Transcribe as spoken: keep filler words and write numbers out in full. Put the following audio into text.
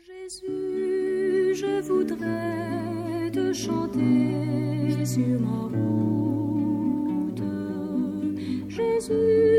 Jésus, je voudrais te chanter sur ma route. Jésus,